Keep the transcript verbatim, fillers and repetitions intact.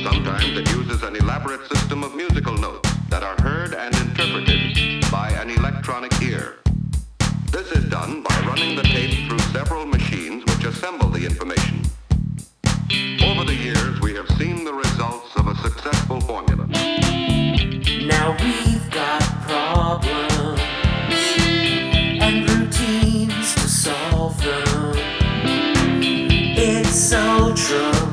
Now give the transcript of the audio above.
Sometimes it uses an elaborate system of musical notes that are heard and interpreted by an electronic ear. This is done by running the tape through several machines which assemble the information. Over the years, we have seen the results of a successful formula. Now we've got problems and routines to solve them. It's so true.